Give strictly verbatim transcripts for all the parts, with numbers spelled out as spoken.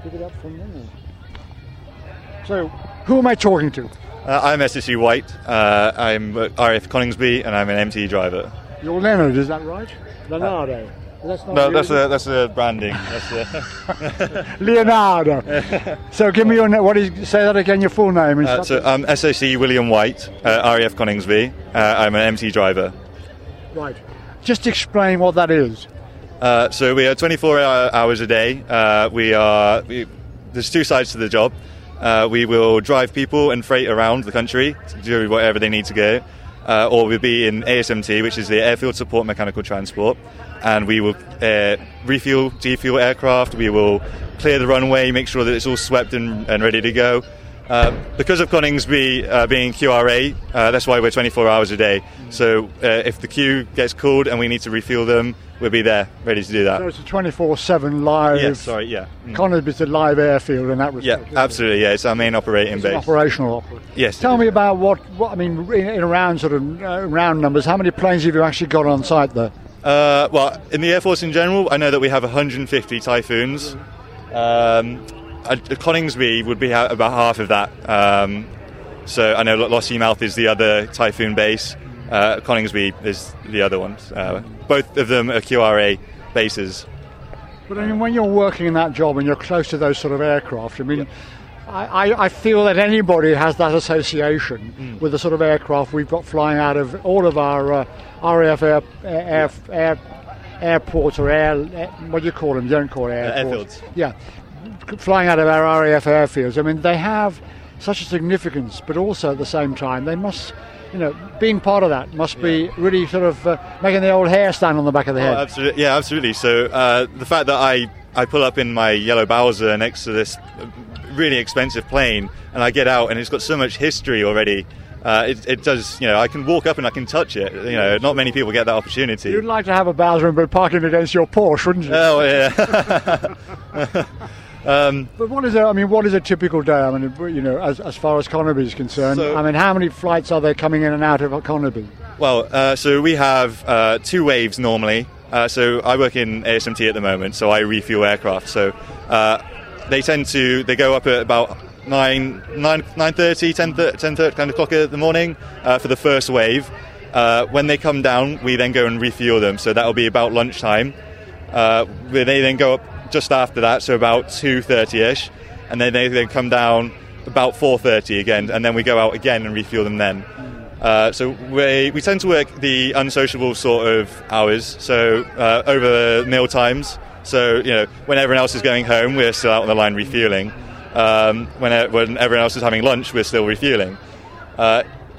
Pick it up from there. So, who am I talking to? Uh, I'm S S C White. Uh, I'm at R A F Coningsby, and I'm an M T driver. You're Leonard, is that right? Leonardo. Uh, that's not no, you, that's a that's a branding. That's a Leonardo. So, give me your name. What is? Say that again. Your full name. And uh, stuff. so I'm S S C William White, uh, R A F Coningsby. Uh, I'm an M T driver. Right. Just explain what that is. Uh, so we are twenty-four hours a day. Uh, we are. We, there's two sides to the job. Uh, we will drive people and freight around the country to do whatever they need to go, uh, or we'll be in A S M T, which is the Airfield Support Mechanical Transport, and we will uh, refuel, defuel aircraft. We will clear the runway, make sure that it's all swept and, and ready to go. Uh, because of Coningsby uh, being Q R A, uh, that's why we're twenty-four hours a day. So uh, if the queue gets called and we need to refuel them, we'll be there, ready to do that. So it's a twenty-four seven live. Yes, sorry, yeah. Mm. Coningsby's a live airfield in that respect. Yeah, absolutely. Yeah, it's our main operating it's base. An operational operation. Yes. Tell me about what, what I mean in, in around sort of uh, round numbers. How many planes have you actually got on site there? Uh, well, in the Air Force in general, I know that we have one hundred fifty Typhoons. Um, uh, Coningsby would be ha- about half of that. Um, so I know Lossiemouth is the other Typhoon base. Uh, Coningsby is the other one. Uh, both of them are Q R A bases. But I mean, when you're working in that job and you're close to those sort of aircraft, I mean, yeah. I, I feel that anybody has that association mm. with the sort of aircraft we've got flying out of all of our uh, R A F air, air, yeah. air, airports or air, air, what do you call them? You don't call it airports. Uh, airfields. Yeah, flying out of our R A F airfields. I mean, they have such a significance, but also at the same time, they must... You know, being part of that must be yeah. really sort of uh, making the old hair stand on the back of the head. Oh, absolutely. Yeah, absolutely. So uh, the fact that I, I pull up in my yellow Bowser next to this really expensive plane and I get out and it's got so much history already, uh, it, it does, you know, I can walk up and I can touch it. You know, not many people get that opportunity. You'd like to have a Bowser but parking against your Porsche, wouldn't you? Oh, yeah. Um, but what is a, I mean, what is a typical day? I mean, you know, as as far as Coningsby is concerned, so, I mean, how many flights are there coming in and out of Coningsby? Well, uh, so we have uh, two waves normally. Uh, so I work in A S M T at the moment, so I refuel aircraft. So uh, they tend to they go up at about nine nine nine thirty, ten thirty, ten thirty kind of clock in the morning uh, for the first wave. Uh, when they come down, we then go and refuel them. So that will be about lunchtime. Uh, they then go up just after that, so about two thirty-ish, and then they then come down about four thirty again, and then we go out again and refuel them then. Uh, so we we tend to work the unsociable sort of hours, so uh, over meal times. So, you know, when everyone else is going home, we're still out on the line refueling. Um, when, when everyone else is having lunch, we're still refueling. Uh,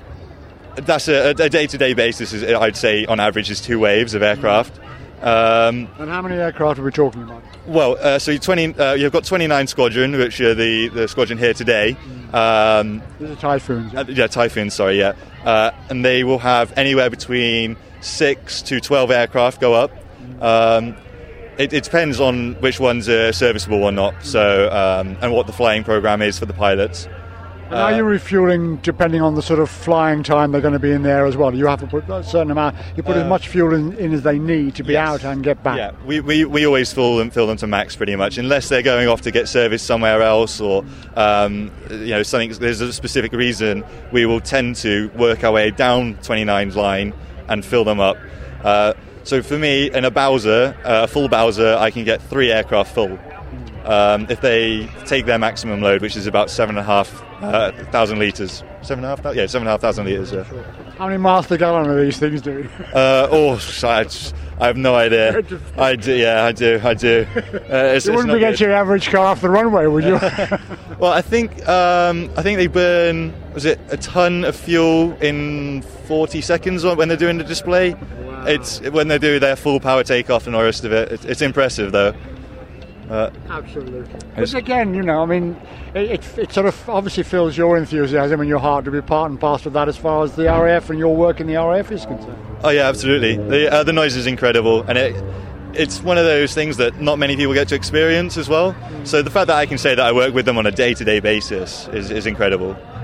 that's a, a day-to-day basis, is, I'd say, on average, is two waves of aircraft. Um, and how many aircraft are we talking about? Well, uh, so twenty, uh, you've got twenty-nine Squadron, which are the, the squadron here today. Um, These are Typhoons. Yeah, uh, yeah Typhoons, sorry, yeah. Uh, and they will have anywhere between six to twelve aircraft go up. Um, it, it depends on which ones are serviceable or not, so um, and what the flying program is for the pilots. And are you refueling depending on the sort of flying time they're going to be in there as well? You have to put a certain amount. You put uh, as much fuel in, in as they need to be yes. out and get back. Yeah, we, we, we always fill them fill them to max pretty much, unless they're going off to get service somewhere else or um, you know something. There's a specific reason. We will tend to work our way down twenty-nine's line and fill them up. Uh, so for me, in a Bowser, uh, a full Bowser, I can get three aircraft full. Um, if they take their maximum load, which is about seven and a half uh, thousand litres. Seven and a half? Yeah, seven and a half thousand litres. Yeah. How many miles per gallon are these things doing? Uh, oh, I, I have no idea. I do, yeah, I do, I do. Uh, it's, you wouldn't be getting your average car off the runway, would you? Well, I think um, I think they burn, was it a ton of fuel in forty seconds when they're doing the display? Wow. It's when they do their full power takeoff and all the rest of it. It's, it's impressive, though. Uh, Absolutely. But again, you know, I mean, it, it, it sort of obviously fills your enthusiasm and your heart to be part and parcel of that as far as the R A F and your work in the R A F is concerned. Oh, yeah, absolutely. The, uh, the noise is incredible, and it it's one of those things that not many people get to experience as well. Mm. So the fact that I can say that I work with them on a day-to-day basis is, is incredible.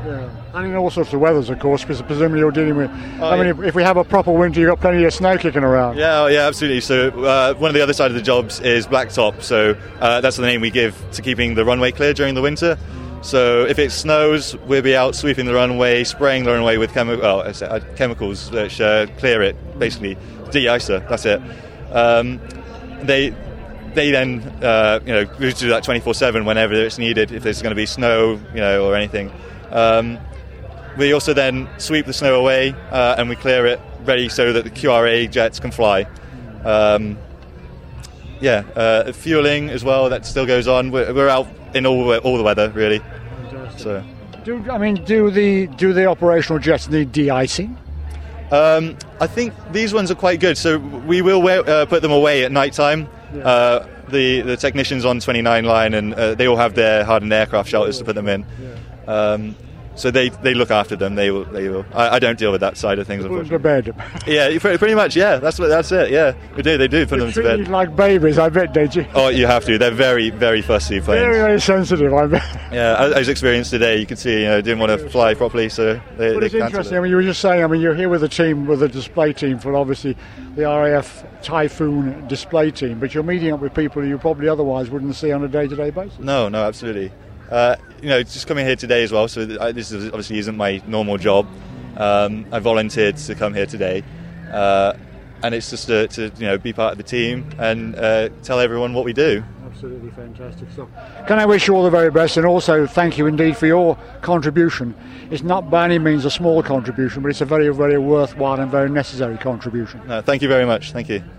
Yeah, and in all sorts of weathers, of course, because presumably you're dealing with. Oh, I mean, yeah. if, if we have a proper winter, you've got plenty of snow kicking around. Yeah, yeah, absolutely. So uh, one of the other side of the jobs is blacktop. So uh, that's the name we give to keeping the runway clear during the winter. So if it snows, we'll be out sweeping the runway, spraying the runway with chemi- well, I say, uh, chemicals which uh, clear it, basically de-icer. That's it. Um, they. They then, uh, you know, we do that twenty-four seven whenever it's needed, if there's going to be snow, you know, or anything. Um, we also then sweep the snow away uh, and we clear it, ready so that the Q R A jets can fly. Um, yeah, uh, fueling as well, that still goes on. We're, we're out in all all the weather, really. Fantastic. So, do I mean do the do the operational jets need de-icing? um, I think these ones are quite good. So we will wear, uh, put them away at night time. Yeah. Uh, the the technicians on twenty-nine line, and uh, they all have their hardened aircraft shelters to put them in. Yeah. Um, so they, they look after them. They will. They will. I, I don't deal with that side of things, Put them to unfortunately. bed. Yeah, you pretty, pretty much. Yeah, that's what. That's it. Yeah, we do. They do put They them to treat you bed. like babies, I bet, did you? Oh, you have to. They're very, very fussy planes. Very, very sensitive, I bet. Yeah, I, I was experienced today. You could see, you know, didn't want to fly properly, so they, But they it's cancelled interesting. it. I mean, you were just saying. I mean, you're here with a team, with a display team for obviously the R A F Typhoon display team, but you're meeting up with people you probably otherwise wouldn't see on a day-to-day basis. No, no, absolutely. Uh, you know, just coming here today as well. So th- I, this is obviously isn't my normal job. Um, I volunteered to come here today, uh, and it's just to, to you know be part of the team and uh, tell everyone what we do. Absolutely fantastic stuff. Can I wish you all the very best, and also thank you indeed for your contribution. It's not by any means a small contribution, but it's a very, very worthwhile and very necessary contribution. No, thank you very much. Thank you.